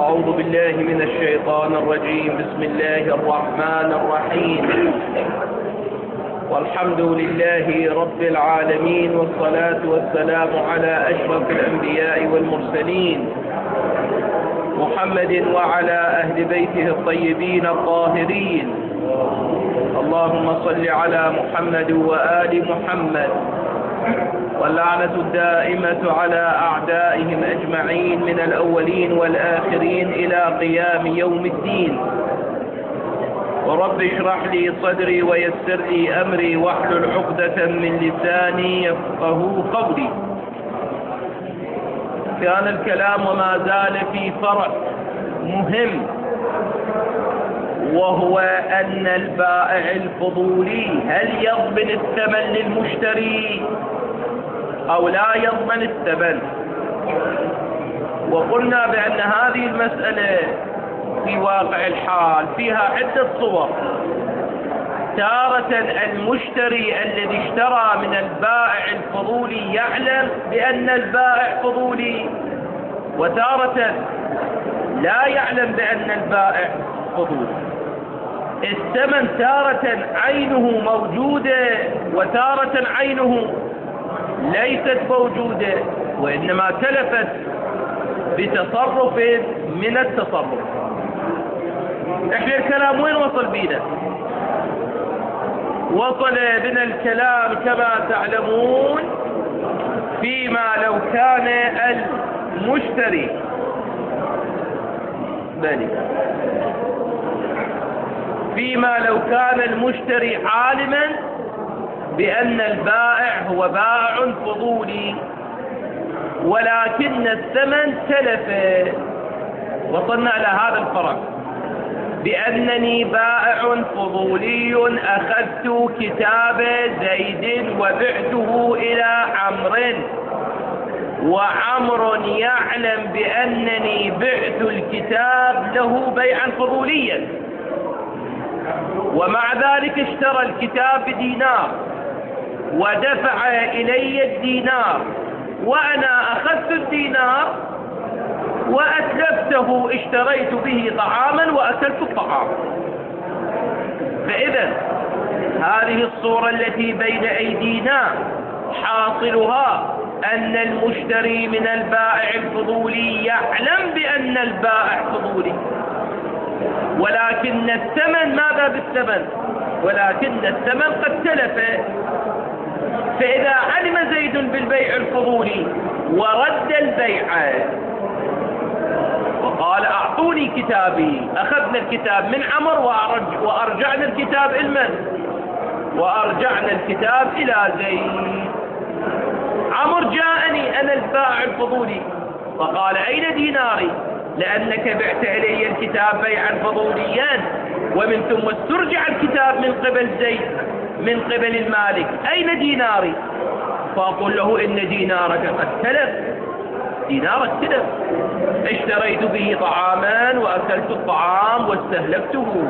أعوذ بالله من الشيطان الرجيم. بسم الله الرحمن الرحيم. والحمد لله رب العالمين، والصلاة والسلام على أشرف الأنبياء والمرسلين محمد وعلى أهل بيته الطيبين الطاهرين. اللهم صل على محمد وآل محمد، واللعنة الدائمة على أعدائهم أجمعين من الأولين والآخرين إلى قيام يوم الدين. ورب اشرح لي صدري ويسر لي أمري واحلل عقدة من لساني يفقه قولي. كان الكلام وما زال في فرع مهم، وهو أن البائع الفضولي هل يضمن الثمن للمشتري أو لا يضمن الثمن. وقلنا بأن هذه المسألة في واقع الحال فيها عدة صور. تارة المشتري الذي اشترى من البائع الفضولي يعلم بأن البائع فضولي، وتارة لا يعلم بأن البائع فضولي. الثمن تارة عينه موجودة وتارة عينه ليست موجودة، وإنما تلفت بتصرف من التصرف. احنا الكلام وين وصل بينا؟ وصل بنا الكلام كما تعلمون فيما لو كان المشتري فيما لو كان المشتري عالما بأن البائع هو بائع فضولي، ولكن الثمن تلف. وصلنا إلى هذا الفرق، بأنني بائع فضولي أخذت كتاب زيد وبعته إلى عمرو، وعمر يعلم بأنني بعت الكتاب له بيعا فضوليا، ومع ذلك اشترى الكتاب بدينار ودفع إلي الدينار، وأنا أخذت الدينار وأتلفته، اشتريت به طعاما وأكلت الطعام. فإذا هذه الصورة التي بين أيدينا حاصلها أن المشتري من البائع الفضولي يعلم بأن البائع فضولي، ولكن الثمن ماذا بالثمن؟ ولكن الثمن قد تلف. فإذا علم زيد بالبيع الفضولي ورد البيع وقال أعطوني كتابي، أخذنا الكتاب من عمر وأرجعنا الكتاب إلمن؟ وأرجعنا الكتاب إلى زيد. عمر جاءني أنا البائع الفضولي فقال أين ديناري؟ لأنك بعت إلي الكتاب بيعا فضوليا، ومن ثم استرجع الكتاب من قبل زيد من قبل المالك، أين ديناري؟ فأقول له إن دينارك قد تلف، دينارك تلف، اشتريت به طعاما وأكلت الطعام واستهلكته.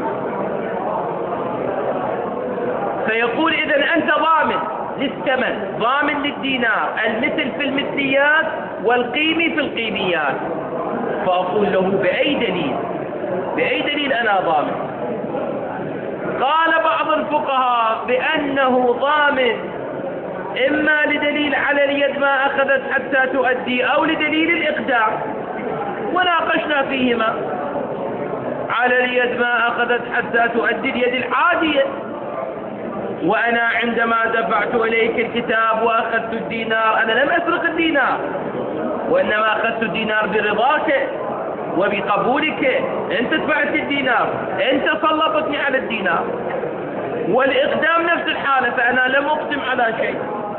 فيقول إذن أنت ضامن للثمن، ضامن للدينار، المثل في المثليات والقيمي في القيميات. فأقول له بأي دليل؟ بأي دليل أنا ضامن؟ قال بعض الفقهاء بأنه ضامن إما لدليل على اليد ما أخذت حتى تؤدي، أو لدليل الإقدام، وناقشنا فيهما. على اليد ما أخذت حتى تؤدي اليد العادية، وأنا عندما دفعت إليك الكتاب وأخذت الدينار أنا لم أسرق الدينار، وإنما أخذت الدينار برضاك وبقبولك، أنت دفعت الدينار، أنت سلطتني على الدينار. والإقدام نفس الحالة، فأنا لم أقدم على شيء.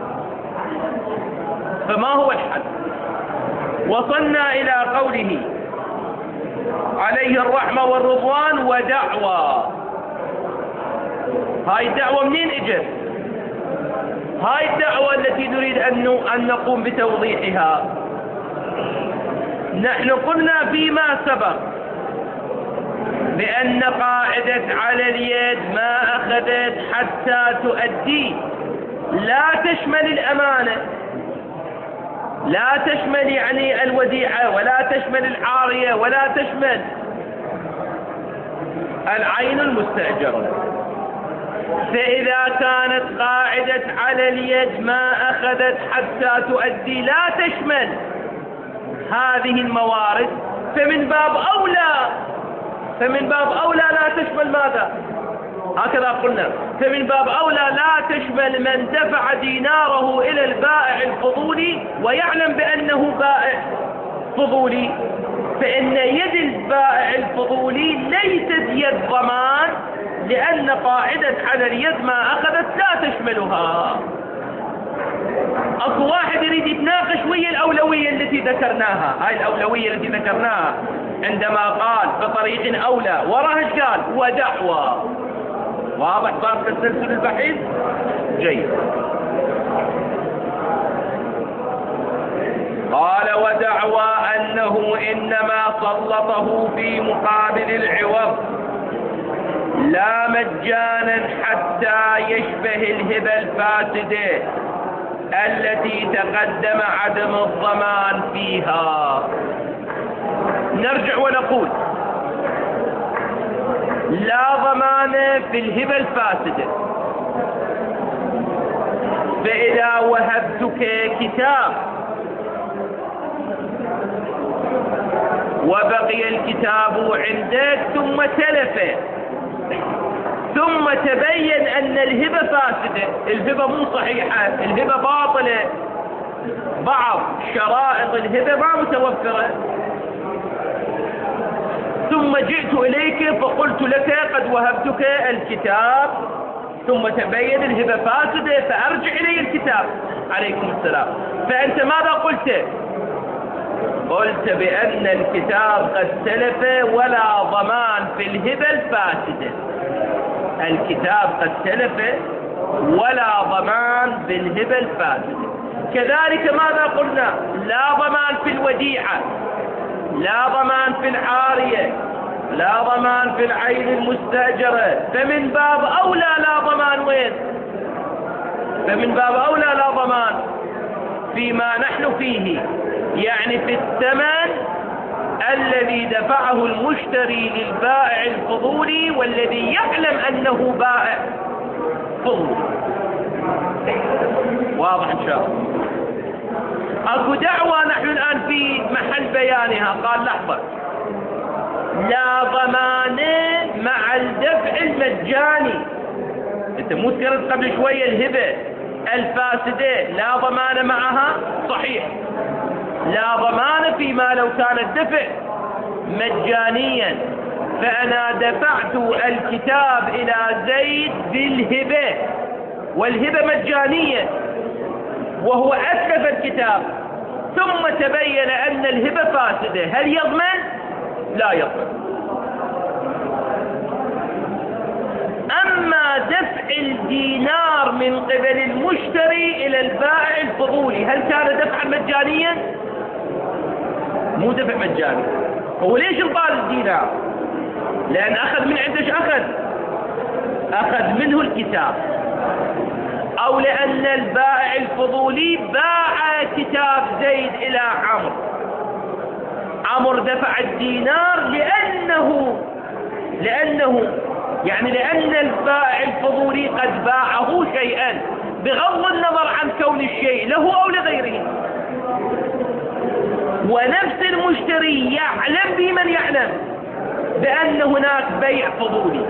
فما هو الحل؟ وصلنا إلى قوله عليه الرحمة والرضوان ودعوى. هاي الدعوة منين اجت؟ هاي الدعوة التي نريد أن نقوم بتوضيحها. نحن قلنا فيما سبق بأن قاعدة على اليد ما أخذت حتى تؤدي لا تشمل الأمانة، لا تشمل يعني الوديعة، ولا تشمل العارية، ولا تشمل العين المستأجرة. فإذا كانت قاعدة على اليد ما أخذت حتى تؤدي لا تشمل هذه الموارد، فمن باب أولى لا تشمل ماذا؟ هكذا قلنا، فمن باب أولى لا تشمل من دفع ديناره إلى البائع الفضولي ويعلم بأنه بائع فضولي، فإن يد البائع الفضولي ليست يد ضمان، لأن قاعدة على اليد ما أخذت لا تشملها. أكو واحد يريد يتناقش ويا الأولوية التي ذكرناها، هاي الأولوية التي ذكرناها عندما قال بطريق أولى، وراها ايش قال؟ ودعوى. واضح صار تسلسل البحث؟ جيد. قال ودعوى أنه إنما سلطه في مقابل العوض لا مجانا حتى يشبه الهبة الفاسدة التي تقدم عدم الضمان فيها. نرجع ونقول لا ضمان في الهبة الفاسدة، فإذا وهبتك كتاب وبقي الكتاب عندك ثم تلف، ثم تبين أن الهبة فاسدة، الهبة مو صحيحة، الهبة باطلة، بعض شرائط الهبة ما متوفرة، ثم جئت إليك فقلت لك قد وهبتك الكتاب ثم تبين الهبة فاسدة فأرجع إلي الكتاب. عليكم السلام. فأنت ماذا قلت؟ قلت بأن الكتاب قد تلف ولا ضمان في الهبة الفاسدة. الكتاب قد تلف ولا ضمان في الهبة الفاسدة. كذلك ماذا قلنا؟ لا ضمان في الوديعة، لا ضمان في العارية، لا ضمان في العين المستأجرة، فمن باب أولى لا ضمان. وين؟ فمن باب أولى لا ضمان فيما نحن فيه، يعني في الثمن الذي دفعه المشتري للبائع الفضولي والذي يعلم أنه بائع فضولي. واضح إن شاء الله. أكو دعوة نحن الآن في محل بيانها. قال لحظة، لا ضمان مع الدفع المجاني. أنت مو ذكرت قبل شوية الهبة الفاسدة لا ضمان معها؟ صحيح، لا ضمان فيما لو كان الدفع مجانيا، فأنا دفعت الكتاب إلى زيد بالهبة والهبة مجانية وهو أتلف الكتاب، ثم تبين أن الهبة فاسدة، هل يضمن؟ لا يضمن. أما دفع الدينار من قبل المشتري إلى البائع الفضولي، هل كان دفعا مجانيا؟ مو دفع مجاني. هو ليش انطال الدينار؟ لأن أخذ من عنده، أخذ منه الكتاب، أو لأن البائع الفضولي باع كتاب زيد إلى عمرو، عمرو دفع الدينار لأن البائع الفضولي قد باعه شيئا بغض النظر عن كون الشيء له أو لغيره. ونفس المشتري يعلم بمن يعلم بأن هناك بيع فضولي،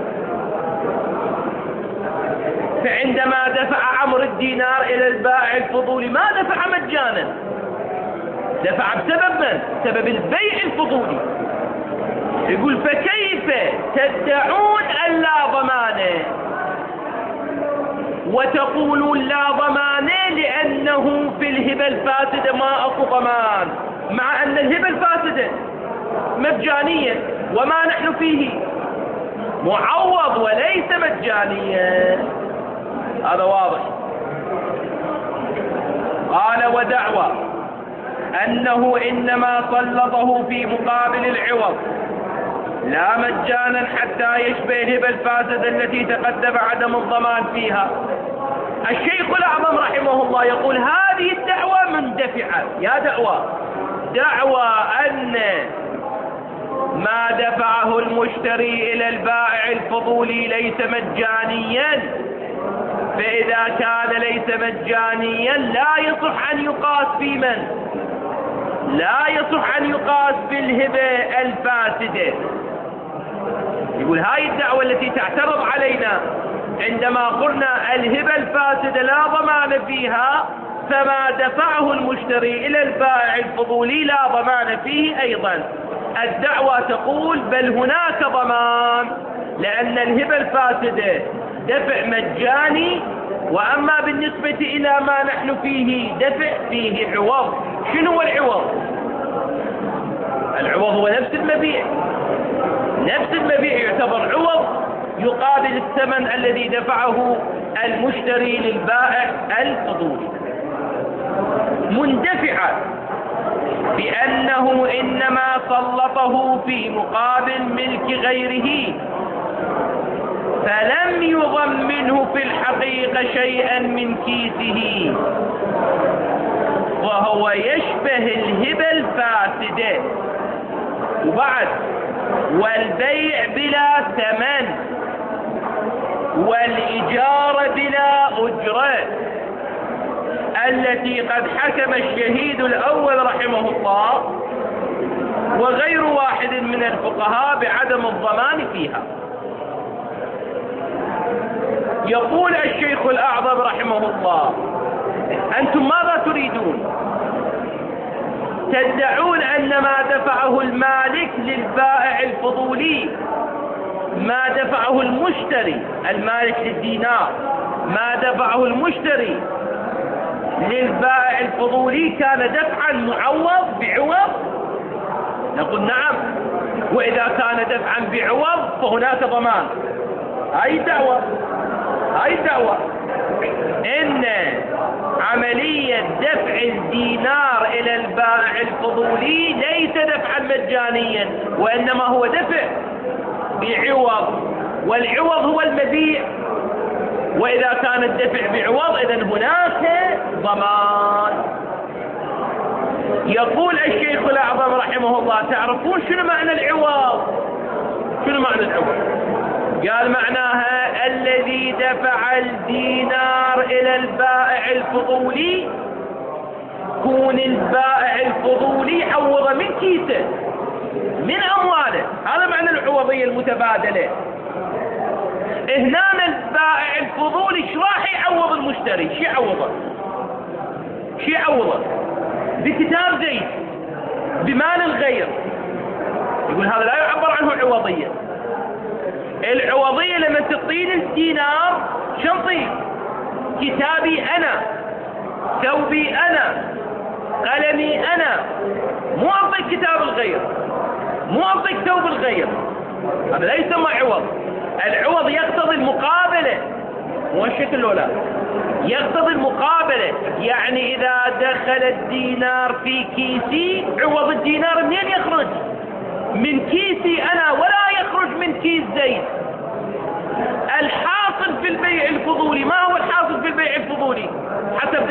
فعندما دفع عمرو الدينار إلى البائع الفضولي ما دفع مجانا، دفع بسبب من؟ سبب البيع الفضولي. يقول فكيف تدعون اللا ضمان وتقولون لا ضمان لأنه في الهبة الفاسدة ما أكو ضمان، مع أن الهبة الفاسدة مجانية وما نحن فيه معوض وليس مجانيا. هذا واضح. قال ودعوى أنه إنما سلطه في مقابل العوض لا مجانا حتى يشبه الهبة الفاسدة التي تقدم عدم الضمان فيها. الشيخ الأعظم رحمه الله يقول هذه الدعوة من مندفعة، يا دعوى أن ما دفعه المشتري إلى البائع الفضولي ليس مجانيا، فإذا كان ليس مجانيا لا يصح أن يقاس في من؟ لا يصح أن يقاس في الهبة الفاسدة. يقول هاي الدعوة التي تعترض علينا عندما قلنا الهبة الفاسدة لا ضمان فيها، فما دفعه المشتري إلى البائع الفضولي لا ضمان فيه أيضا. الدعوة تقول بل هناك ضمان، لأن الهبة الفاسدة دفع مجاني، وأما بالنسبة إلى ما نحن فيه دفع فيه عوض. شنو هو العوض؟ العوض هو نفس المبيع، نفس المبيع يعتبر عوض يقابل الثمن الذي دفعه المشتري للبائع الفضولي. مندفعا بأنه إنما سلطه في مقابل ملك غيره، فلم يضمنه في الحقيقة شيئا من كيسه، وهو يشبه الهبة الفاسدة. وبعد والبيع بلا ثمن والإجارة بلا أجرة التي قد حكم الشهيد الأول رحمه الله وغير واحد من الفقهاء بعدم الضمان فيها. يقول الشيخ الأعظم رحمه الله: أنتم ماذا تريدون؟ تدعون أن ما دفعه المالك للبائع الفضولي، ما دفعه المشتري المالك للدينار، ما دفعه المشتري للبائع الفضولي كان دفعا معوض بعوض؟ نقول نعم، وإذا كان دفعا بعوض فهناك ضمان. هاي الدعوة إن عملية دفع الدينار إلى البائع الفضولي ليس دفعا مجانيا، وإنما هو دفع بعوض، والعوض هو المبيع، وإذا كان الدفع بعوض إذن هناك ضمان. يقول الشيخ الأعظم رحمه الله: تعرفون شنو معنى العوض؟ شنو معنى العوض؟ قال معناها الذي دفع الدينار إلى البائع الفضولي كون البائع الفضولي عوض من كيسه من أمواله. هذا معنى العوضية المتبادلة. هنا البائع الفضولي ايش راح يعوض المشتري؟ شو يعوضه؟ بكتاب زيت، بمال الغير. يقول هذا لا يعبر عنه عوضية. العوضية لما تعطيني الدينار شنطي، كتابي أنا، ثوبي أنا، قلمي أنا، مو أعطيك كتاب الغير، مو أعطيك ثوب الغير. هذا لا يسمى عوض. العوض يقتضي المقابلة، مو الشكل ولا يقتضي المقابلة. يعني إذا دخل الدينار في كيسي، عوض الدينار منين يخرج؟ من كيسي أنا، ولا يخرج من كيس زيد. الحاصل في البيع الفضولي، ما هو الحاصل في البيع الفضولي حسب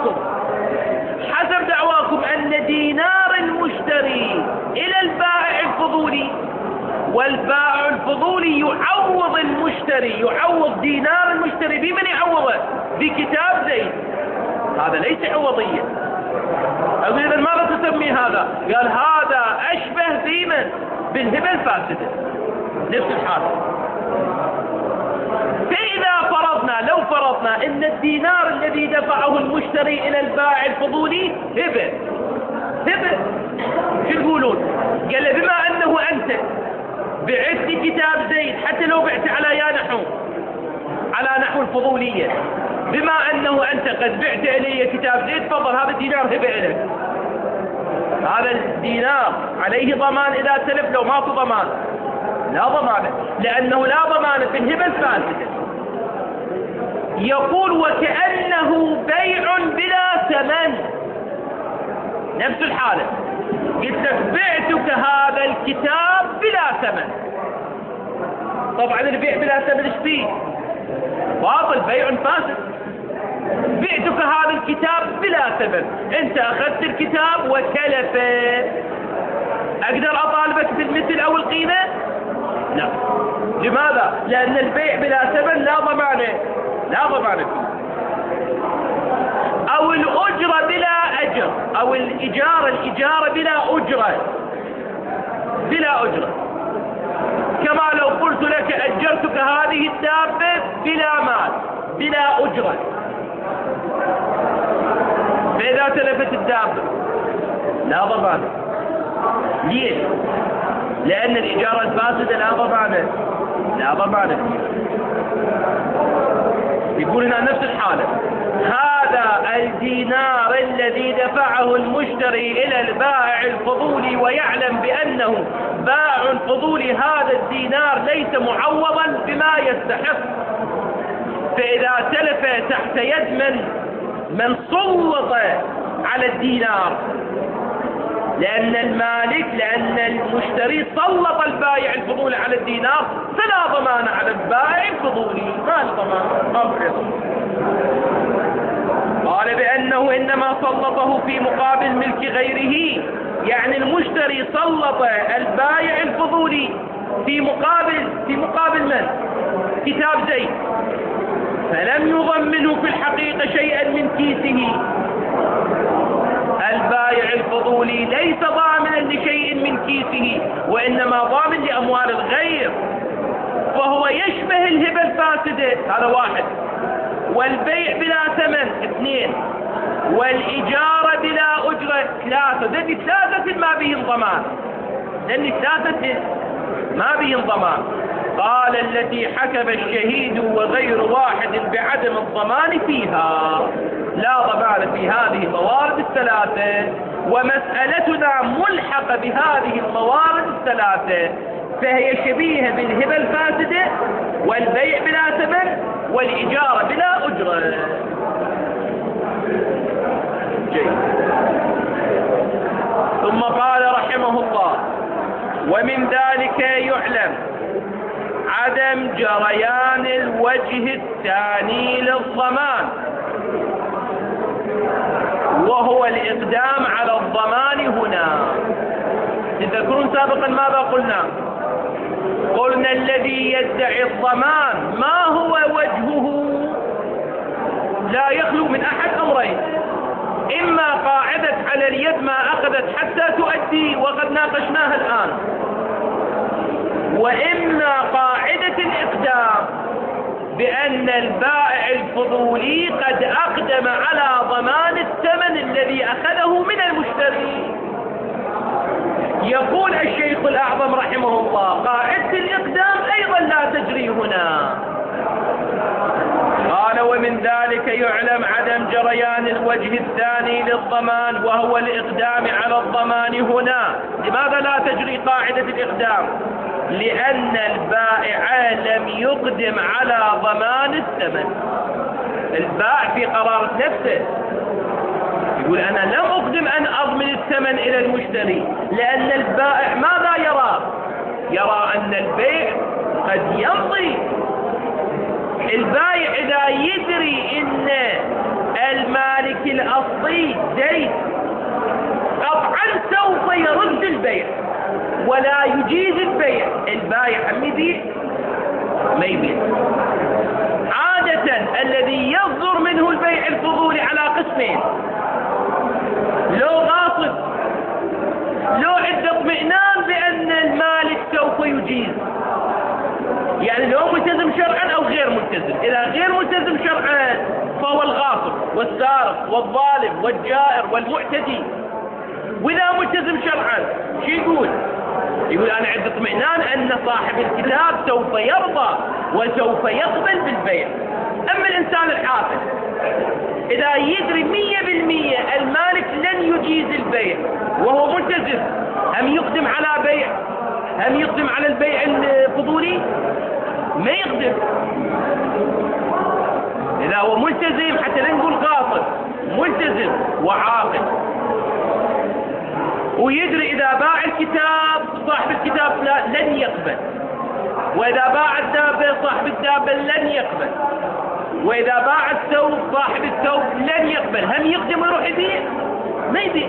دعواكم أن دينار المشتري إلى البائع الفضولي، والبائع الفضولي يعوض المشتري، يعوض دينار المشتري بمن يعوضه؟ بكتاب زيد. هذا ليس عوضية. إذا ماذا تسمي هذا؟ قال هذا أشبه بمن؟ بالهبة الفاسدة، نفس الحالة. فإذا لو فرضنا أن الدينار الذي دفعه المشتري إلى البائع الفضولي هبة، شو يقولون؟ قال له بما أنه أنت بعت كتاب زيد، حتى لو بعت على نحو الفضولية، بما أنه أنت قد بعت إلي كتاب زيد، تفضل هذا الدينار هبة لك. هذا الدينار عليه ضمان إذا تلف، لو ما في ضمان لا ضمان، لأنه لا ضمان في الهبة الفاسدة. يقول وكأنه بيع بلا ثمن، نفس الحالة. قلت لك بعتك هذا الكتاب بلا ثمن. طبعا البيع بلا ثمن ايش فيه؟ باطل، بيع فاسد. بعتك هذا الكتاب بلا ثمن، انت اخذت الكتاب وتلفه، اقدر اطالبك بالمثل او القيمة؟ لا. لماذا؟ لان البيع بلا ثمن لا ضمان فيه. او الاجرة بلا اجر، او الإجارة بلا اجرة، كما لو قلت لك اجرتك هذه الدابة بلا مال بلا اجرة، فاذا تلفت الدابة لا ضمان. ليش؟ لان الاجارة الفاسدة لا ضمان يقول هنا نفس الحالة، هذا الدينار الذي دفعه المشتري إلى البائع الفضولي ويعلم بأنه بائع فضولي، هذا الدينار ليس معوضا بما يستحق، فإذا تلف تحت يد من سلط على الدينار، لأن المشتري سلط البائع الفضولي على الدينار، فلا ضمان على البائع الفضولي، ما ضمان. قال بأنه إنما سلطه في مقابل ملك غيره، يعني المشتري سلط البائع الفضولي في مقابل من؟ كتاب زيد، فلم يضمنه في الحقيقة شيئا من كيسه. البائع الفضولي ليس ضامنا لشيء من كيسه، وإنما ضامن لأموال الغير، فهو يشبه الهبة الفاسدة، هذا واحد، والبيع بلا ثمن، اثنين، والإجارة بلا أجرة، ثلاثة. ذني ثلاثة ما بهم ضمان. قال التي حكم الشهيد وغير واحد بعدم الضمان فيها، لا ضمان في هذه الموارد الثلاثة، ومسألتنا ملحقة بهذه الموارد الثلاثة، فهي شبيهة بالهبة الفاسدة والبيع بلا ثمن والإجارة بلا أجرة. جيد. ثم قال رحمه الله: ومن ذلك يعلم عدم جريان الوجه الثاني للضمان، وهو الإقدام على الضمان هنا. تذكرون سابقا ماذا قلنا؟ قلنا الذي يدعي الضمان ما هو وجهه؟ لا يخلو من أحد أمرين: إما قاعدة على اليد ما أخذت حتى تؤدي وقد ناقشناها الآن، وإما قاعدة الإقدام بأن البائع الفضولي قد أقدم على ضمان الثمن الذي أخذه من المشتري. يقول الشيخ الأعظم رحمه الله: قاعدة الإقدام أيضا لا تجري هنا. قال: ومن ذلك يعلم عدم جريان الوجه الثاني للضمان، وهو الإقدام على الضمان هنا. لماذا لا تجري قاعدة الإقدام؟ لأن البائع لم يقدم على ضمان الثمن. البائع في قرار نفسه يقول: أنا لم أقدم أن أضمن الثمن إلى المشتري، لأن البائع ماذا يرى أن البيع قد يمضي. البائع إذا يدري أن المالك الأصلي زيد قطعا سوف يرد البيع ولا يجيز البيع، البائع هم يبيع ما يبيع. عادة الذي يصدر منه البيع الفضولي على قسمين: لو غاصب، لو عنده اطمئنان بأن المالك سوف يجيز، يعني لو ملتزم شرعا أو غير ملتزم. إذا غير ملتزم شرعا فهو الغاصب والسارق والظالم والجائر والمعتدي. وإذا ملتزم شرعا شو يقول أنا عندي اطمئنان أن صاحب الكتاب سوف يرضى وسوف يقبل بالبيع. أما الإنسان الحافظ إذا يدري 100% المالك لن يجيز البيع وهو ملتزم، هم يقدم على بيع، هم يقدم على البيع الفضولي؟ ما يقدم. إذا هو ملتزم، حتى لا نقول غاصب، ملتزم وعاقل، ويدري إذا باع الكتاب صاحب الكتاب لن يقبل، وإذا باع الدابة صاحب الدابة لن يقبل، وإذا باع الثوب صاحب الثوب لن يقبل، هم يقدم ويروح يبيع؟ ما يبيع.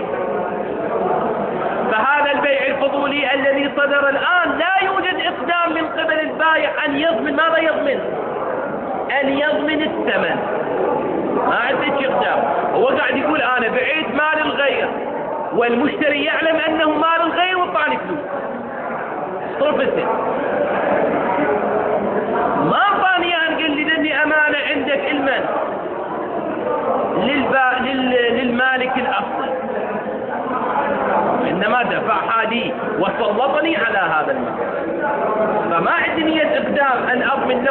فهذا البيع الفضولي الذي صدر الآن لا يوجد إقدام من قبل البائع أن يضمن. ماذا يضمن؟ أن يضمن الثمن. ما عندك إقدام. هو قاعد يقول أنا بعت مال الغير والمشتري يعلم أنه مال الغير وطعني فلوس، صرفته ما أعطاني أن قال لي لأني أمانة عندك المن للمالك الأصلي، إنما دفعها لي وسلطني على هذا المال، فما عندي نية إقدام أن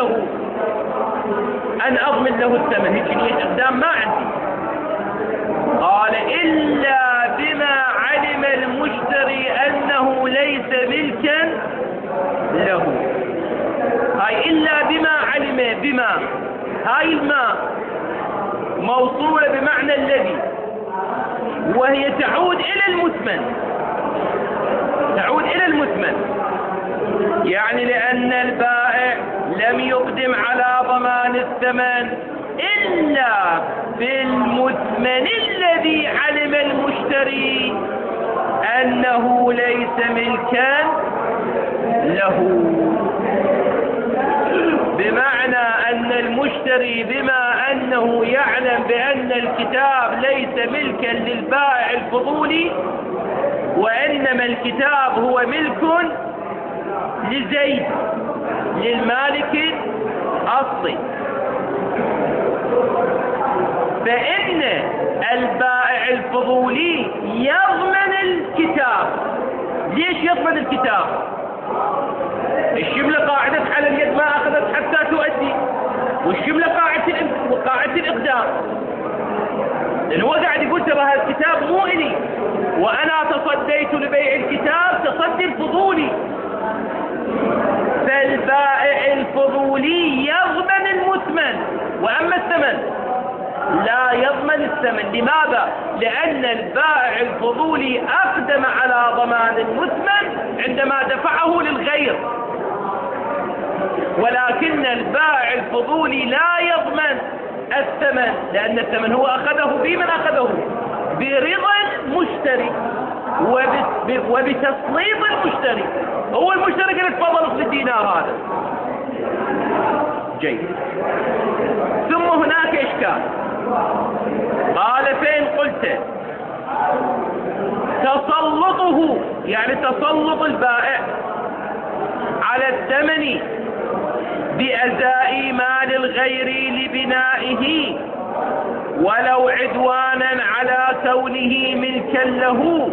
أضمن له الثمن. هيك نية إقدام ما عندي. قال إلا بما علم المشتري أنه ليس ملكا له. هاي إلا بما علم، بما هاي الماء موصولة بمعنى الذي، وهي تعود إلى المثمن، تعود إلى المثمن، يعني لأن البائع لم يقدم على ضمان الثمن إلا بالمثمن الذي علم المشتري أنه ليس ملكا له. بمعنى أن المشتري بما أنه يعلم بأن الكتاب ليس ملكا للبائع الفضولي، وإنما الكتاب هو ملك لزيد للمالك الأصلي، فإن البائع الفضولي يضمن الكتاب. ليش يضمن الكتاب؟ الشملة قاعدة على اليد ما أخذت حتى تؤدي، والشملة قاعدة الإقدام، لأنه هو قاعد يقول ترى هذا الكتاب مو إلي، وأنا تصديت لبيع الكتاب تصدي الفضولي. فالبائع الفضولي يضمن المثمن، وأما الثمن لا يضمن الثمن. لماذا؟ لأن البائع الفضولي أقدم على ضمان المثمن عندما دفعه للغير، ولكن البائع الفضولي لا يضمن الثمن، لأن الثمن هو أخذه بمن أخذه؟ برضا المشتري وبتسليط المشتري. هو المشتري قال تفضل اخذ الدينار هذا. جيد. ثم هناك إشكال. قال فين قلت تسلطه، يعني تسلط البائع على الثمن بأزاء مال الغير لبنائه ولو عدوانا على كونه ملكا له،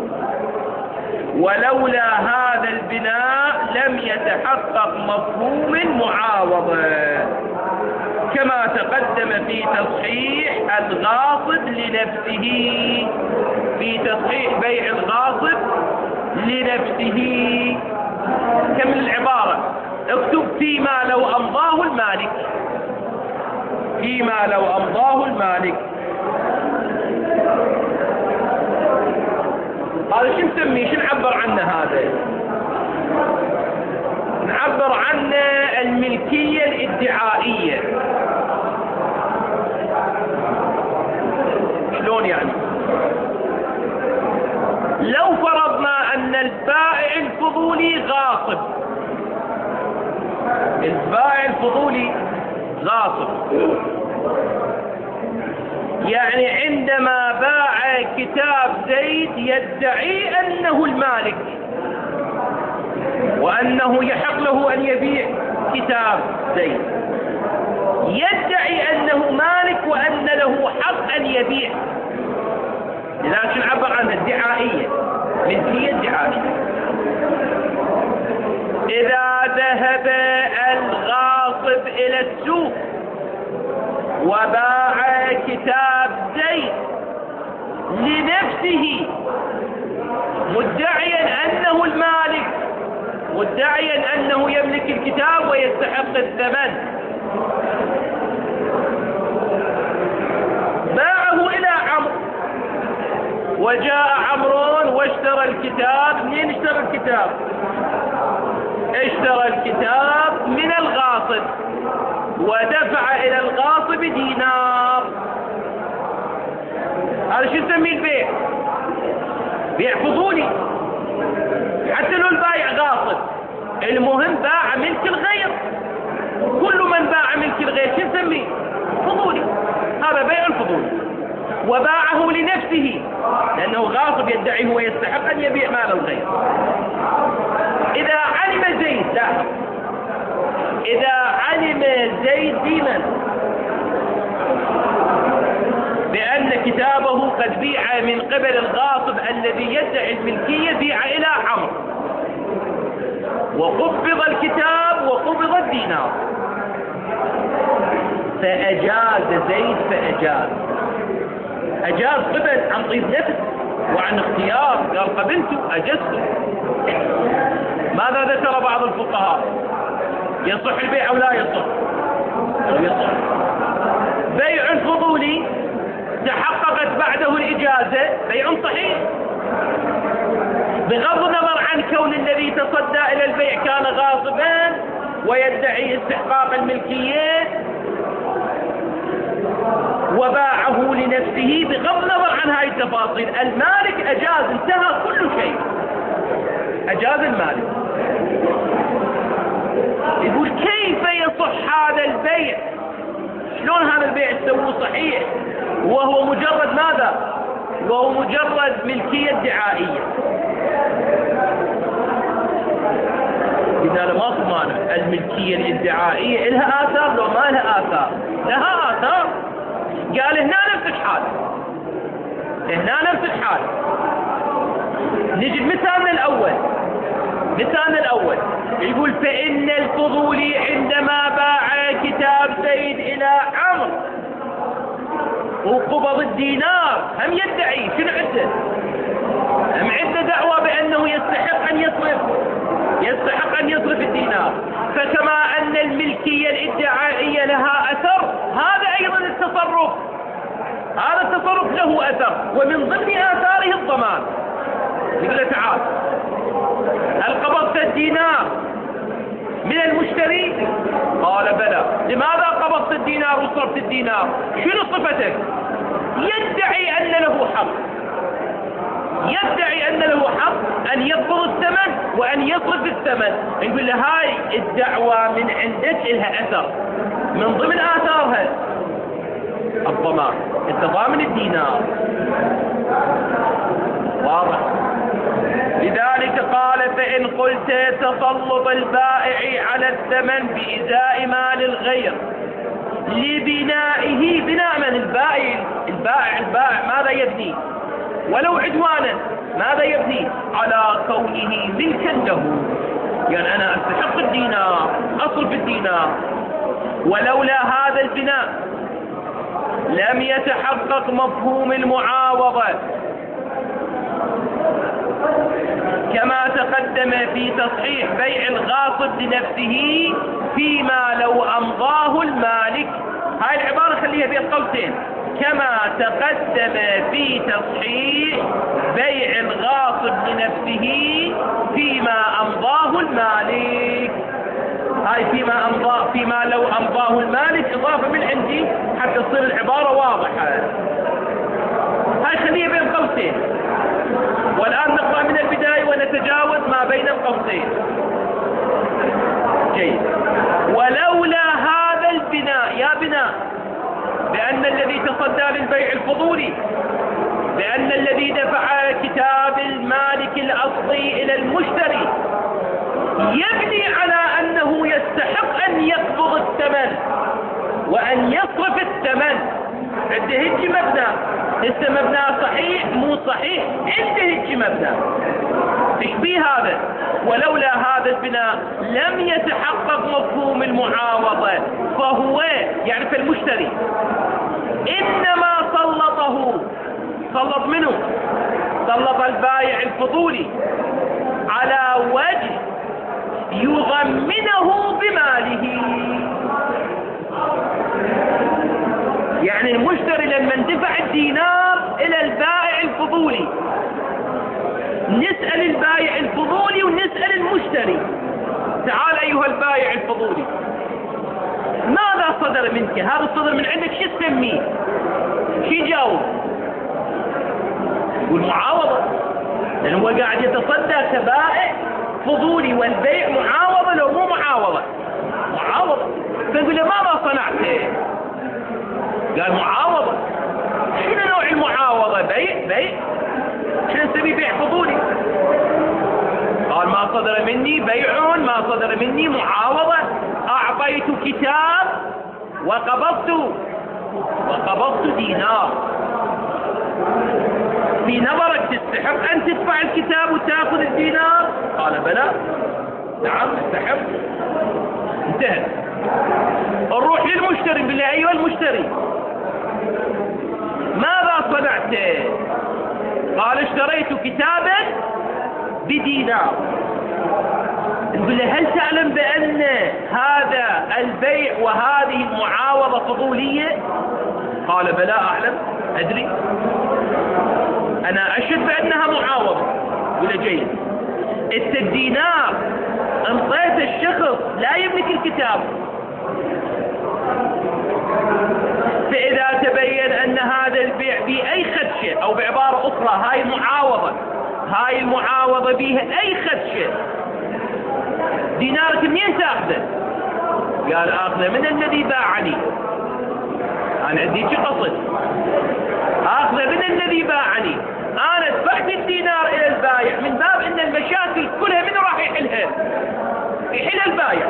ولولا هذا البناء لم يتحقق مفهوم المعاوضة، كما تقدم في تصحيح الغاصب لنفسه، في تصحيح بيع الغاصب لنفسه. كم العبارة؟ اكتب فيما لو أمضاه المالك، فيما لو أمضاه المالك. هذا شو نسميه؟ شو نعبر عنه هذا؟ نعبر عنه الملكية الادعائية. شلون يعني؟ لو فرضنا أن البائع الفضولي غاصب، البائع الفضولي غاصب، يعني عندما باع كتاب زيد يدعي أنه المالك وأنه يحق له أن يبيع كتاب زيد، يدعي أنه مالك وأن له حق أن يبيع. لذلك نعبر عنها الدعائية، ملكية الدعائية. إذا ذهب الغاصب إلى السوق وباع كتاب زيد لنفسه مدعيا أنه المالك، مدعيا أنه يملك الكتاب ويستحق الثمن، باعه إلى عمرو، وجاء عمرو واشترى الكتاب. منين اشترى الكتاب؟ اشترى الكتاب من الغاصب ودفع إلى الغاصب غاصب دينار. هذا شو نسميه البيع؟ بيع فضولي، حتى لو البايع غاصب، المهم باع ملك الغير. كل من باع ملك الغير شو نسميه؟ فضولي. هذا بيع الفضولي. وباعه لنفسه لأنه غاصب، يدعي هو يستحق أن يبيع مال الغير. إذا علم زيد، لاحظ، إذا علم زيد ديما بأن كتابه قد بيع من قبل الغاصب الذي يدعي الملكية، بيع إلى عمرو وقبض الكتاب وقبض الدينار، فأجاز زيد، أجاز قبل عن طيب نفس وعن اختيار، قال قبلت أجزت. ماذا ذكر بعض الفقهاء؟ يصح البيع أو لا يصح؟ يصح. بيع فضولي تحققت بعده الإجازة، بيع صحيح بغض النظر عن كون الذي تصدى إلى البيع كان غاصبا ويدعي استحقاق الملكية وباعه لنفسه، بغض النظر عن هاي التفاصيل. المالك أجاز، انتهى كل شيء، أجاز المالك. يقول كيف يصح هذا البيع؟ شلون هذا البيع تسويه صحيح وهو مجرد ماذا؟ وهو مجرد ملكية دعائية. إذا ما مانع، الملكية الادعائية لها آثار لو ما لها آثار؟ لها آثار. قال هنا نفس الحال، هنا نفس الحال. نجي مثالنا الأول، يقول فإن الفضولي عندما باع كتاب زيد إلى عمرو وقبض الدينار، هم يدعي شنو عنده؟ هم عنده دعوة بأنه يستحق أن يصرف الدينار. فكما أن الملكية الادعائية لها أثر، هذا أيضا التصرف، هذا التصرف له أثر، ومن ضمن آثاره الضمان. يقول له تعال، هل قبضت الدينار من المشتري؟ قال بلى. لماذا قبضت الدينار وصرفت الدينار؟ شنو صفتك؟ يدعي أن له حق أن يقبض الثمن وأن يصرف الثمن. نقول له هاي الدعوة من عندك لها أثر، من ضمن آثارها الضمان، التضامن الدينار. واضح؟ لذلك قال فإن قلت تسلط البائع على الثمن بإزاء مال الغير لبنائه، بناء من البائع ماذا يبني؟ ولو عدوانا ماذا يبني؟ على كونه ملكا له، يعني أنا أستحق الدينار، أصرف الدينار. ولولا هذا البناء لم يتحقق مفهوم المعاوضة كما تقدم في تصحيح بيع الغاصب لنفسه فيما لو أمضاه المالك. هاي العبارة خليها بين قوسين، كما تقدم في تصحيح بيع الغاصب لنفسه فيما أمضاه المالك. هاي فيما لو أمضاه المالك إضافة من عندي حتى تصير العبارة واضحة. هاي خليها بين قوسين، والآن نقرأ من البداية ونتجاوز ما بين القوسين. جيد. ولولا هذا البناء، يا بناء بأن الذي تصدى للبيع الفضولي، بأن الذي دفع كتاب المالك الأصلي إلى المشتري يبني على أنه يستحق أن يقبض الثمن وأن يصرف الثمن. عنده هيك مبنى، لسه مبنى صحيح مو صحيح، عنده هيك مبنى. تشبيه هذا. ولولا هذا البناء لم يتحقق مفهوم المعاوضة، فهو يعني في المشتري إنما سلط منه، سلط البائع الفضولي على وجه يضمنه بماله. يعني المشتري لما دفع الدينار إلى البائع الفضولي، نسأل البائع الفضولي ونسأل المشتري، تعال أيها البائع الفضولي، ماذا صدر منك، هذا الصدر من عندك شو تسميه؟ شو يجاوب؟ يقول معاوضة، لأن هو قاعد يتصدى كبائع فضولي، والبيع معاوضة لو مو معاوضة؟ معاوضة. فنقول له ماذا صنعت؟ قال معاوضة. شنو نوع المعاوضة؟ بيع شنو نسميه؟ بيع فضولي. قال ما صدر مني بيع، ما صدر مني معاوضة. أعطيت كتاب وقبضت دينار. في نظرك تستحق أن تدفع الكتاب وتأخذ الدينار؟ قال بلى، نعم استحق. انتهى. نروح للمشتري، نقول له أيها المشتري ماذا صنعت؟ قال اشتريت كتابا بدينار. نقول له هل تعلم بأن هذا البيع وهذه المعاوضة فضولية؟ قال بلى أعلم، أدري، أنا أشهد بأنها معاوضة. قل جيد، أنت الدينار انطيت الشخص لا يملك الكتاب، فإذا تبين أن هذا البيع بأي خدشة، أو بعبارة أخرى هاي المعاوضة بها أي خدشة، دينارك منين تأخذه؟ قال آخذه من الذي باعني. أنا عندي شي قصد، آخذه من الذي باعني. أنا دفعت الدينار إلى البايع من باب أن المشاكل كلها من راح يحلها؟ يحلها البايع،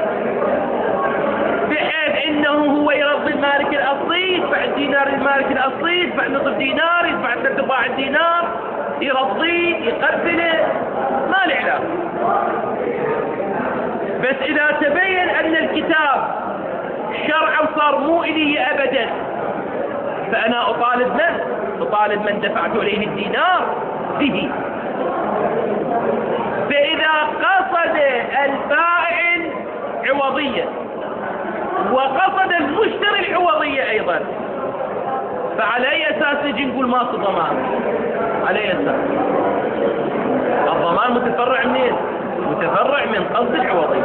بحيث انه هو يرضي المالك الاصلي، يدفع الدينار للمالك الاصلي، يدفع نصف دينار، يدفع ثلاث ارباع الدينار، يرضيه يقبله، ما له علاقه. بس اذا تبين ان الكتاب شرعا صار مو الي ابدا، فانا اطالب من دفعت اليه الدينار به. فاذا قصد البائع العوضيه وقصد المشتري العوضية أيضا، فعلى أي أساس نجي نقول ماس ضمان؟ على أي أساس؟ الضمان متفرع منين؟ متفرع من قصد العوضية.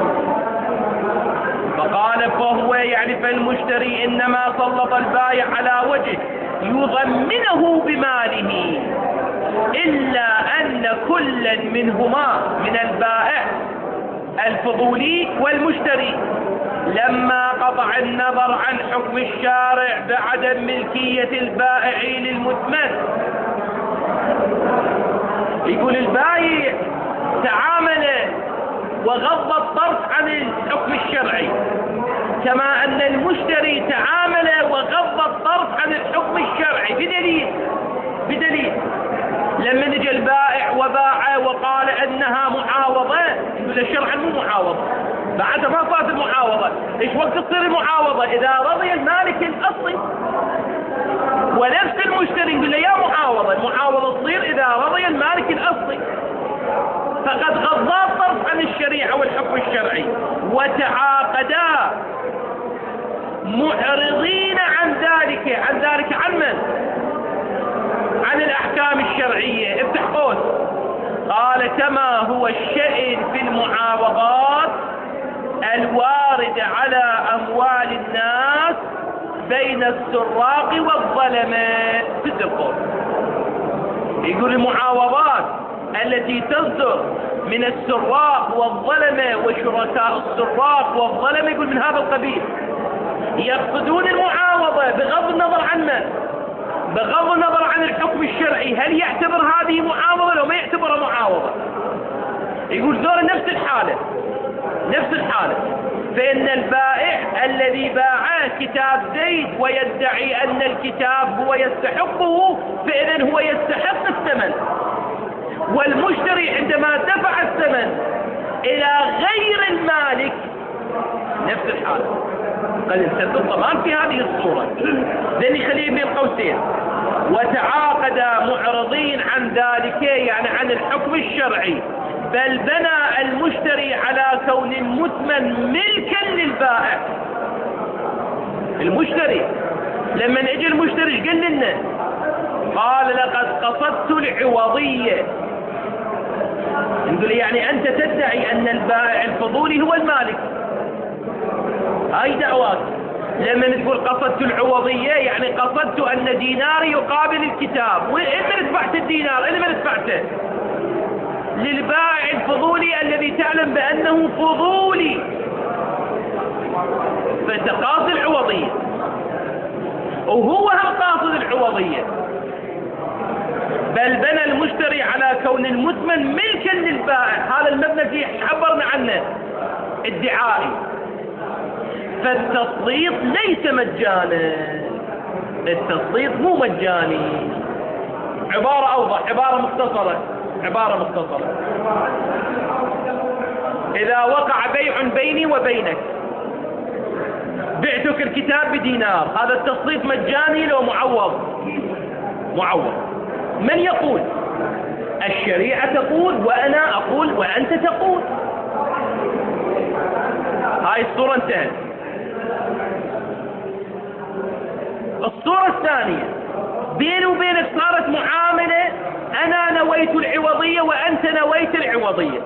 فقال فهو يعني فالمشتري إنما سلط البائع على وجه يضمنه بماله، إلا أن كلا منهما من البائع الفضولي والمشتري لما قطع النظر عن حكم الشارع بعدم ملكية البائع للمثمن. يقول البائع تعامل وغض الطرف عن الحكم الشرعي، كما أن المشتري تعامل وغض الطرف عن الحكم الشرعي بدليل لما نجى البائع وباع وقال أنها معاوضة، يقول شرعا مو معاوضة، بعد ما صارت المعاوضة. ايش وقت تصير المعاوضة؟ إذا رضي المالك الأصلي. ونفس المشتري يقول له يا معاوضة، المعاوضة تصير إذا رضي المالك الأصلي. فقد غضا الطرف عن الشريعة والحكم الشرعي، وتعاقدا معرضين عن ذلك عن من؟ عن الأحكام الشرعية. افتح قوس. قال كما هو الشأن في المعاوضات الواردة على أموال الناس بين السراق والظلماء. سد القول. يقول المعاوضات التي تصدر من السراق والظلماء وشركاء السراق والظلماء، يقول من هذا القبيل، يقصدون المعاوضة بغض النظر عن من؟ بغض النظر عن الحكم الشرعي، هل يعتبر هذه معاوضة لو ما يعتبرها معاوضة؟ يقول ذول نفس الحالة. فإن البائع الذي باع كتاب زيد ويدعي أن الكتاب هو يستحقه، فإذن هو يستحق الثمن. والمشتري عندما دفع الثمن إلى غير المالك نفس الحالة. قد انسد الضمان في هذه الصورة، لأن خليه بين قوسين. وتعاقد معرضين عن ذلك، يعني عن الحكم الشرعي، بل بنى المشتري على كون المثمن ملكا للبائع. المشتري لما اجى المشتري ايش قال لنا؟ قال لقد قصدت العوضية. نقول يعني انت تدعي ان البائع الفضولي هو المالك، هاي دعواك. لما تقول قصدت العوضية يعني قصدت أن ديناري يقابل الكتاب. وإنت دفعت الدينار، إنما دفعته للبائع الفضولي الذي تعلم بأنه فضولي، فأنت قاصد العوضية وهو هم قاصد العوضية، بل بنى المشتري على كون المثمن ملكا للبائع. هذا المبنى اللي عبرنا عنه ادعائي. فالتسليط ليس مجانا، التسليط مو مجاني. عبارة أوضح، عبارة مختصرة. إذا وقع بيع بيني وبينك، بعتك الكتاب بدينار، هذا التسليط مجاني لو معوض؟ معوض. من يقول؟ الشريعة تقول، وأنا أقول، وأنت تقول. هاي الصورة انتهت. الصورة الثانية، بيني وبينك صارت معاملة، أنا نويت العوضية وأنت نويت العوضية.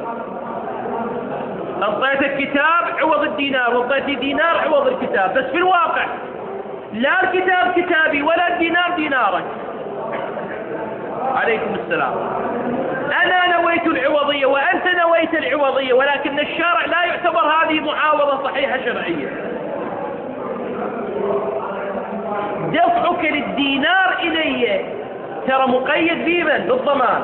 أعطيتك كتاب عوض الدينار، وأعطيتني دينار عوض الكتاب، بس في الواقع لا الكتاب كتابي ولا الدينار دينارك. عليكم السلام. أنا نويت العوضية وأنت نويت العوضية، ولكن الشارع لا يعتبر هذه معاوضة صحيحة شرعية. دفعك للدينار إلي ترى مقيد بمن؟ بالضمان.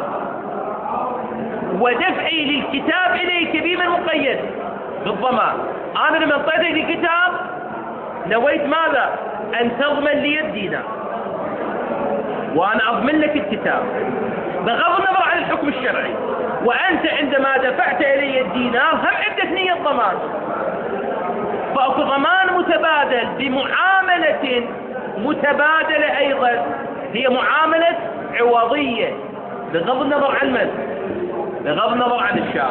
ودفعي للكتاب إليك بمن مقيد؟ بالضمان. أنا لما أعطيتك الكتاب نويت ماذا؟ أن تضمن لي الدينار، وأنا أضمن لك الكتاب بغض النظر عن الحكم الشرعي. وأنت عندما دفعت إلي الدينار هم عندك نية ضمان، فأكو ضمان متبادل بمعاملة متبادلة أيضا، هي معاملة عوضية بغض النظر عن من؟ بغض النظر عن الشارع.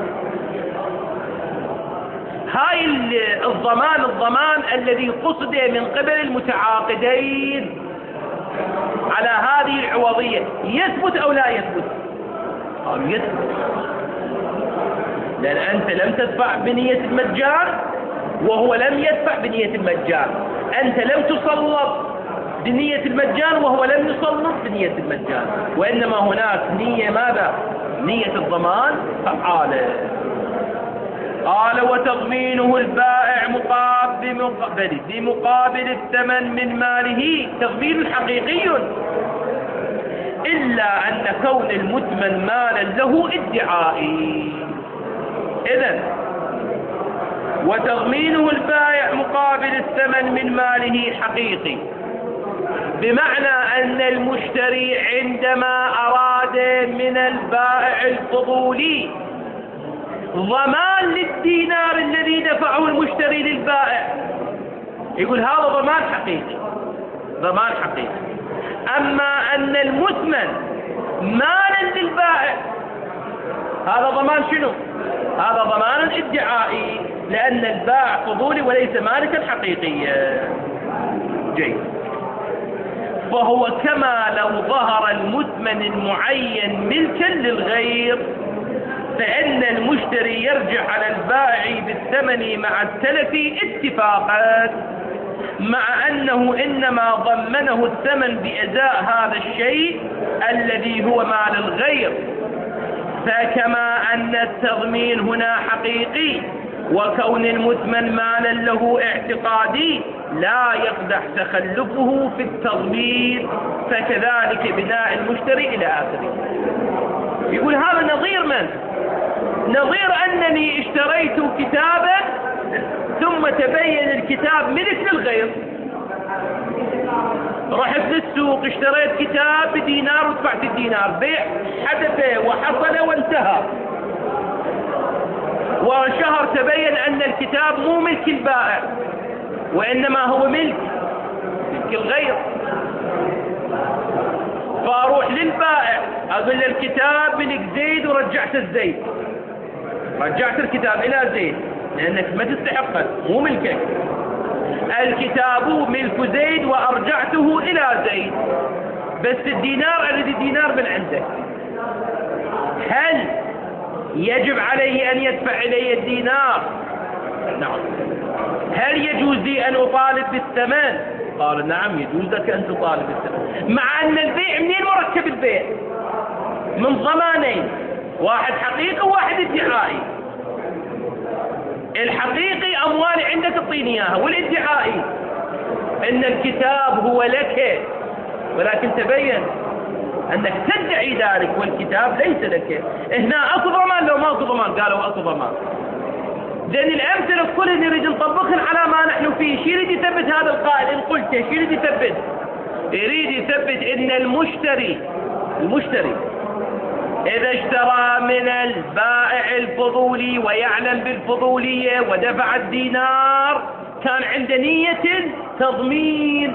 هاي الضمان الذي قصد من قبل المتعاقدين على هذه العوضية يثبت أو لا يثبت؟ يثبت، لأن أنت لم تدفع بنية المجان وهو لم يدفع بنية المجان. أنت لم تسلط بنية المجان وهو لم يسلط بنية المجان، وإنما هناك نية ماذا؟ نية الضمان فعالة. قال وتضمينه البائع بمقابل الثمن من ماله تضمين حقيقي، إلا أن كون المثمن مالا له ادعائي. إذن وتضمينه البائع مقابل الثمن من ماله حقيقي، بمعنى أن المشتري عندما أراد من البائع الفضولي ضمان للدينار الذي دفعه المشتري للبائع، يقول هذا ضمان حقيقي، ضمان حقيقي. أما أن المثمن مالا للبائع هذا ضمان شنو؟ هذا ضمان ادعائي، لأن البائع فضولي وليس مالكا حقيقيا. جيد. فهو كما لو ظهر المثمن المعين ملكا للغير، فإن المشتري يرجع على البائع بالثمن مع التلف اتفاقا، مع أنه إنما ضمنه الثمن بإزاء هذا الشيء الذي هو مال الغير. فكما أن التضمين هنا حقيقي، وكون المثمن مالا له اعتقادي لا يقدح تخلفه في التضمين، فكذلك بناء المشتري إلى آخره. يقول هذا نظير من؟ نظير أنني اشتريت كتابا ثم تبين الكتاب ملك للغير، رحت للسوق اشتريت كتاب بدينار ودفعت الدينار، بيع حدث وحصل وانتهى، وشهر تبين أن الكتاب مو ملك البائع وإنما هو ملك الغير. فأروح للبائع أقول له الكتاب ملك زيد ورجعت الزيد، رجعت الكتاب إلى زيد لأنك ما تستحقه، مو ملكك. الكتاب ملك زيد وأرجعته إلى زيد، بس الدينار أريد الدينار من عندك. هل يجب عليه أن يدفع إلي الدينار نعم. هل يجوز لي أن أطالب بالثمن؟ قال نعم يجوز لك أن تطالب بالثمن، مع أن البيع منين مركب البيع؟ من ضمانين، واحد حقيقي وواحد ادعائي. الحقيقي أموالي عندك تعطيني إياها، والادعائي أن الكتاب هو لك، ولكن تبين أنك تدعي ذلك والكتاب ليس لك. هنا أكو ضمان لو ماكو ضمان؟ قالوا أكو ضمان. لأن الأمثلة كلها نريد نطبقها على ما نحن فيه. شو يريد يثبت هذا القائل إن قلت؟ شو يريد يثبت؟ يريد يثبت إن المشتري إذا اشترى من البائع الفضولي ويعلم بالفضولية ودفع الدينار كان عنده نية تضمين،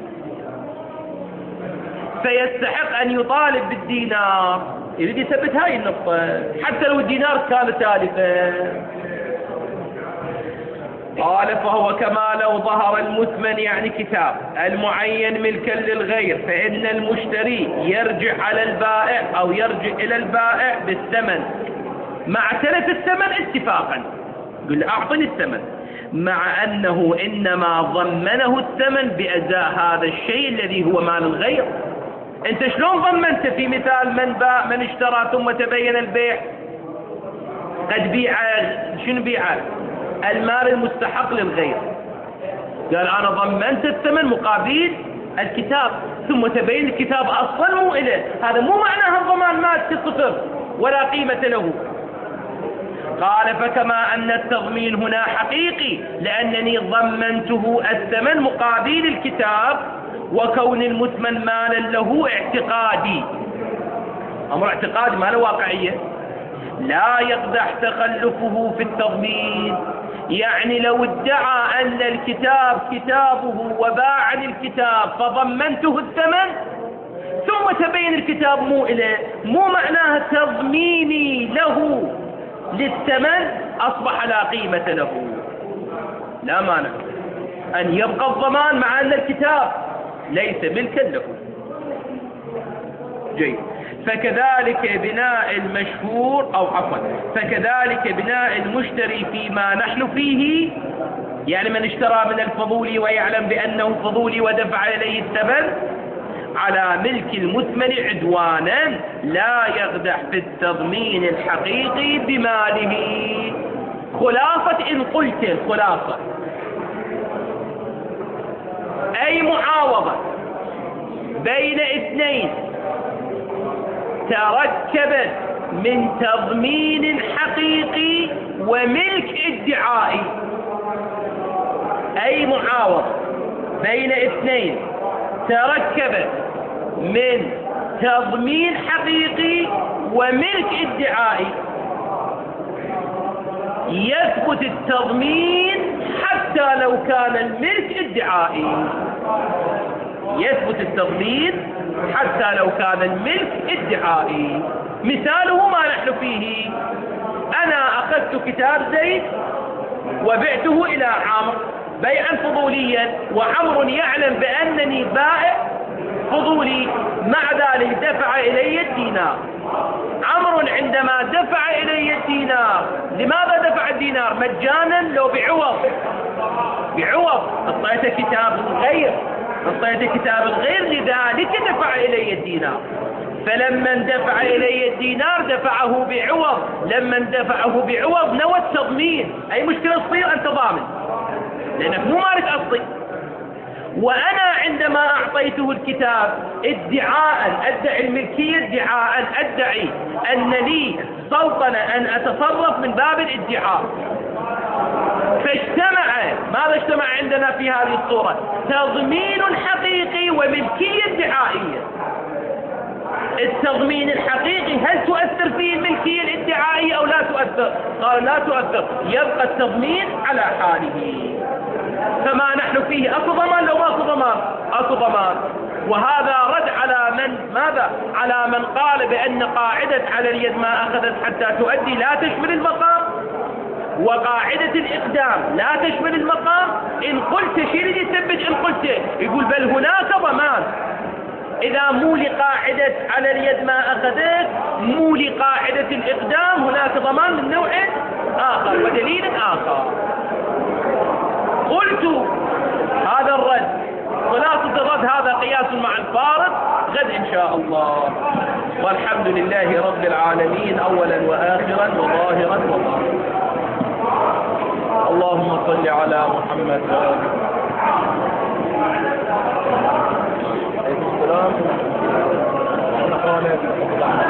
فيستحق أن يطالب بالدينار. يريد يثبت هاي النقطة حتى لو الدينار كان تالفا. قال فهو كما لو ظهر المثمن يعني كتاب المعين ملكا للغير، فإن المشتري يرجع على البائع أو يرجع إلى البائع بالثمن مع تلف الثمن اتفاقا. يقول له أعطني الثمن، مع أنه إنما ضمنه الثمن بأداء هذا الشيء الذي هو مال الغير. أنت شلون ضمنت في مثال من باع من اشترى ثم تبين البيع؟ قد بيع، شنو بيعه؟ المال المستحق للغير. قال أنا ضمنت الثمن مقابل الكتاب ثم تبين الكتاب أصلا مو إله. هذا مو معناها الضمان مال صفر ولا قيمة له. قال فكما أن التضمين هنا حقيقي لأنني ضمنته الثمن مقابل الكتاب، وكون المثمن مالا له اعتقادي، أمر اعتقادي ما له واقعية، لا يقدح تخلفه في التضمين. يعني لو ادعى أن الكتاب كتابه وباعني الكتاب فضمنته الثمن ثم تبين الكتاب مو إله، مو معناها تضميني له للثمن أصبح لا قيمة له. لا مانع أن يبقى الضمان مع أن الكتاب ليس ملكا له. جيد. فكذلك بناء المشهور أو عفوا فكذلك بناء المشتري فيما نحن فيه، يعني من اشترى من الفضولي ويعلم بأنه فضولي ودفع إليه الثمن على ملك المثمن عدوانا لا يقدح في التضمين الحقيقي بماله. خلاصة إن قلت الخلاصة أي معاوضة بين اثنين تركبت من تضمين حقيقي وملك ادعائي، أي معاوضة بين اثنين تركبت من تضمين حقيقي وملك ادعائي، يثبت التضمين حتى لو كان الملك ادعائي. يثبت التضمين حتى لو كان الملك ادعائي. مثاله ما نحن فيه، أنا أخذت كتاب زيد وبعته إلى عمرو بيعا فضوليا، وعمرو يعلم بأنني بائع فضولي، مع ذلك دفع إلي الدينار. عمرو عندما دفع إلي الدينار، لماذا دفع الدينار؟ مجانا لو بعوض؟ بعوض. أعطيته كتاب الغير، أعطيته كتاب الغير، لذلك دفع إلي الدينار. فلما دفع إلي الدينار دفعه بعوض، لما دفعه بعوض نوى التضمين. أي مشكلة تصير أنت ضامن لأنك مو مالك أصلي. وأنا عندما أعطيته الكتاب ادعاء، أدعي الملكية ادعاء، أدعي أن لي سلطنة أن أتصرف من باب الادعاء. فاجتمع، ماذا اجتمع عندنا في هذه الصورة؟ تضمين حقيقي وملكية ادعائية. التضمين الحقيقي هل تؤثر فيه الملكية الادعائية أو لا تؤثر؟ قال لا تؤثر، يبقى التضمين على حاله. فما نحن فيه أكو ضمان لو ماكو ضمان؟ أكو ضمان. وهذا رد على من ماذا؟ على من قال بأن قاعدة على اليد ما أخذت حتى تؤدي لا تشمل المقام، وقاعدة الإقدام لا تشمل المقام. إن قلت شيء يثبت، إن قلت يقول بل هناك ضمان. إذا مو لقاعدة على اليد ما أخذت، مو لقاعدة الإقدام، هناك ضمان من نوع آخر ودليل آخر. قلت هذا الرد خلاصة الرد هذا قياس مع الفارق غد إن شاء الله. والحمد لله رب العالمين أولا وآخرا وظاهرا وباطنا. اللهم صل على محمد وآله.